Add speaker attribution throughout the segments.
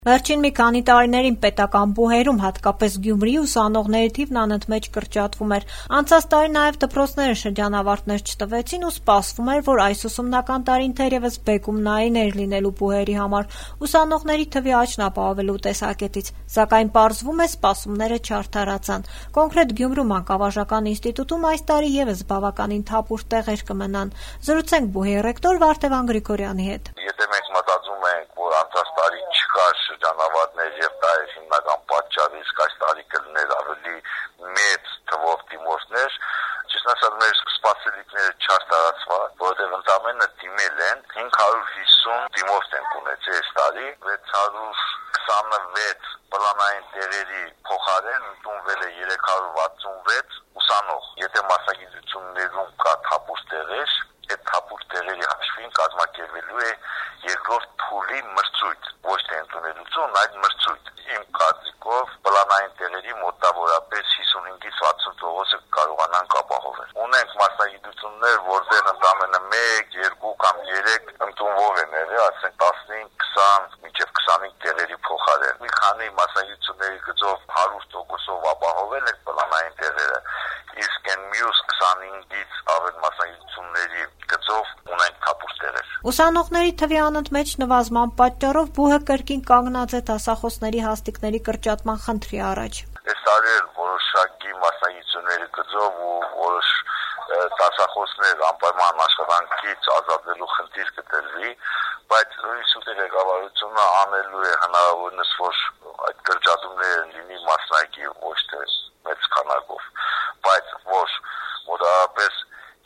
Speaker 1: Վերջին մի քանի տարիներին պետական բուհերում, հատկապես Գյումրիի ուսանողների թիվն անընդմեջ կրճատվում էր։ Անցած տարի նաև դպրոցները շրջանավարտներ չտվեցին ու սպասվում էր, որ այս ուսումնական տարին թերևս բեկումնայիններ լինելու բուհերի համար ուսանողների թվի աճն ապահովելու տեսակետից, սակայն պարզվում է սպասումները չարդարացան։ Կոնկրետ Գյումրու մանկավարժական ինստիտուտում այս տարի ևս բավականին թափուր տեղեր կմնան։ Զրուցենք բուհի ռեկտոր Վարդևան Գրիգորյանի հետ։
Speaker 2: Եթե մենք մտածում ենք, որ անցած տարի չկար շրջանավարտներ եւ դա է հիմնական պատճառը, իսկ այս տարի կլիներ ավելի մեծ թվով դիմորդներ, ճիշտ ասած մեր սպասելիքները չարդարացված, որովհետեւ ընդամենը դիմել են 550 դիմորդ են ունեցել այս տարի, 626 պլանային տեղերի փոխարեն ընդունվել է 366 ուսանող։ Եթե մասնագիտություններում կա թափուր տեղեր, այդ թափուր տեղերի հաշվին կազմակերպվելու է երկրորդ փուլի մրցույթ, ոչ թե ընդունելություն, այլ մրցույթ։ Իմ կարծիքով պլանային տեղերի մոտավորապես 55-ից 60% կարողանանք ապահովել։ Ունենք մասնագիտություններ, որտեղ ընդամենը 1, 2 կամ 3 ընդունվող են եղել, ասենք 15, 20, մինչև 25 տեղերի փոխարեն։ Մի քանի մասնագիտությունների գծով 100%-ով ապահովել են պլանային տեղերը, իսկ այն մյուս 25-ից ավել մասնագիտությունների գծով ունենք թափուր տեղեր։
Speaker 1: Ուսանողների թվի անընդմեջ նվազման պատճառով բուհը կրկին կանգնած է դասախոսների հաստիքների կրճատման խնդրի առաջ։
Speaker 2: Այս տարի որոշակի մասնագիտությունների գծով ու որոշ դասախոսներ անպայման աշխատանքից ազատվելու խնդիր կտրվի, բայց ինստիտուտի ղեկավարությունը անելու է հնարավորինս, որ այդ կրճատումները լինի մասնակի, ոչ թե մեծ քանակով, բայց որ մոտավորապես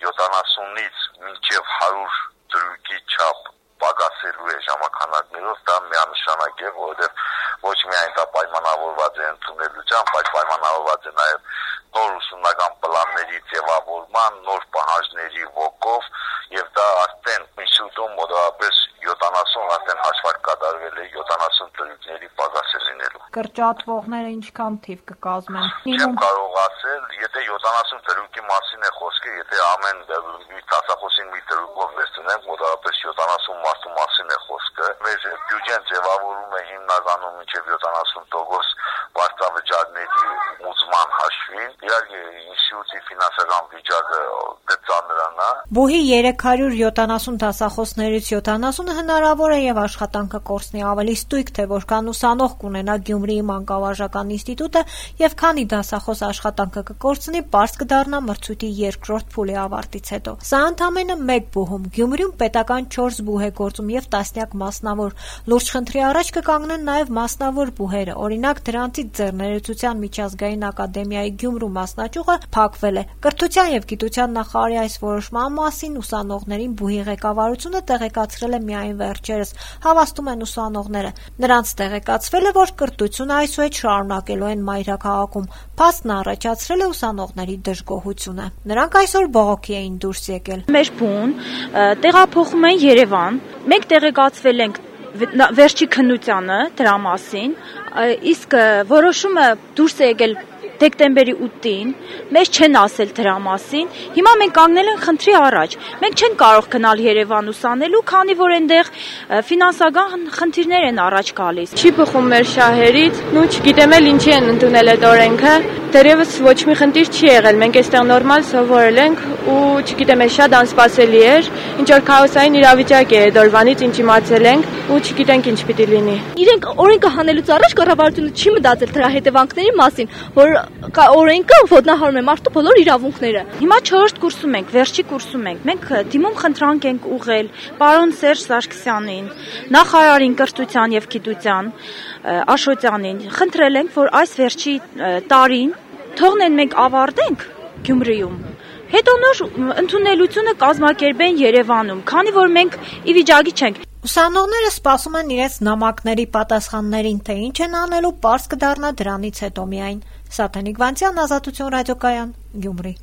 Speaker 2: 70-ից մինչև 100 դրույթի չափ պակասելու է ժամանակներով, դա միանշանակ է, որովհետև ոչ միայն դա պայմանավորված է ընդունելությամբ, բայց պայմանավորված է նաև նոր ուսումնական պլանների ձևավորման, նոր պահանջների ոգով, եւ դա արդեն ինստիտուտում մոտավորապես 70 արդեն հաշվարկ կատարվել է 70 դրույթների պակաս է լինելու։
Speaker 1: Կրճատվողները ինչքան թիվ կկազմեն։
Speaker 2: Չեմ կարող ասել, եթե 70 դրույթի մասին է խոսքը, եթե ամեն դասախոսին մի դրույթով վերցնենք, մոտավորապես 70 մարդու մասին է խոսքը։ Մեր բյուջեն ձևավորում է հիմնականում մինչև 70% վարձավճարների ուզման հաշվին։ Իհարկե ինստիտուտի ֆինանսական վիճակը կծանրանա։
Speaker 1: Բուհի 370 դասախոսներից 70-ը հնարավոր է եւ աշխատանքը կորցնի, ավելի ստույգ թե որքան ուսանող կունենա Գյումրիի մանկավարժական ինստիտուտը եւ քանի դասախոս աշխատանքը կկորցնի, պարզ կդառնա մրցույթի երկրորդ փուլի ավարտից հետո։ Սա ընդամենը մեկ բուհում։ Գյումրիում պետական 4 բուհ է գործում եւ տասնյակ մասնավոր։ Լուրջ խնդրի առաջ կկանգնեն նաեւ մասնավոր բուհերը։ Օրինակ դրանցից Ձեռներեցության միջազգային ակադեմիայի Գյումրու մասնաճյուղը փակվել է։ Կրթության եւ գիտության նախարարի այս որոշման մասին ուսանողներին բուհի ղեկավարությունը տեղեկացրել է միայն վերջերս, հավաստում են ուսանողները։ Նրանց տեղեկացվել է, որ կրթությունը այսուհետ շարունակելու են մայրաքաղաքում։ Փաստն առաջացրել է ուսանողների դժգոհությունը։ Նրանք այսօր բողոքի էին դուրս եկել։
Speaker 3: Մեր բուն տեղափոխում են Երևան։ Մենք տեղեկացվել ենք վերջի քննությանը դրա մասին, իսկ որոշումը դուրս է եկել դեկտեմբերի 8-ին, մեզ չեն ասել դրա մասին, հիմա մենք կանգնել ենք խնդրի առաջ, մենք չենք կարող գնալ Երևան ուսանելու, քանի որ այնտեղ ֆինանսական խնդիրներ են առաջ գալիս։
Speaker 4: Չի բխում մեր շահերից, ու չգիտեմ էլ ինչի են ընդունել այդ օրենքը, դեռևս ոչ մի խնդիր չի եղել, մենք այստեղ նորմալ սովորել ենք ու չգիտեմ, շատ անսպասելի էր, ինչ որ քաոսային իրավիճակ է այդ օրվանից, ինչ իմացել ենք ու չգիտենք ինչ պիտի լինի։
Speaker 5: Իրենք օրենքը հանելուց առաջ կառավարությունը չի մտածել դրա հետևանքների մասին, որ օրենքը ոտնահարում է մարդու բոլոր իրավունքները։
Speaker 3: Հիմա 4-րդ կուրսում ենք, վերջի կուրսում ենք։ Մենք դիմում խնդրանք ենք ուղղել պարոն Սերժ Սարգսյանին, նախարարին կրթության եւ գիտության Աշոտյանին։ Խնդրել ենք, որ այս վերջի տարին թողնեն մենք ավարտենք Գյումրիում։ Հետո նոր ընդունելությունը կազմակերպեն Երևանում, քանի որ մենք ի վիճակի չենք։
Speaker 1: Ուսանողները սպասում են իրենց նամակների պատասխաններին, թե ինչ են անելու, պարզ կդառնա դրանից հետո միայն։ Սաթենիկ Վանցյան, Ազատություն ռադիոկայան, Գյումրի։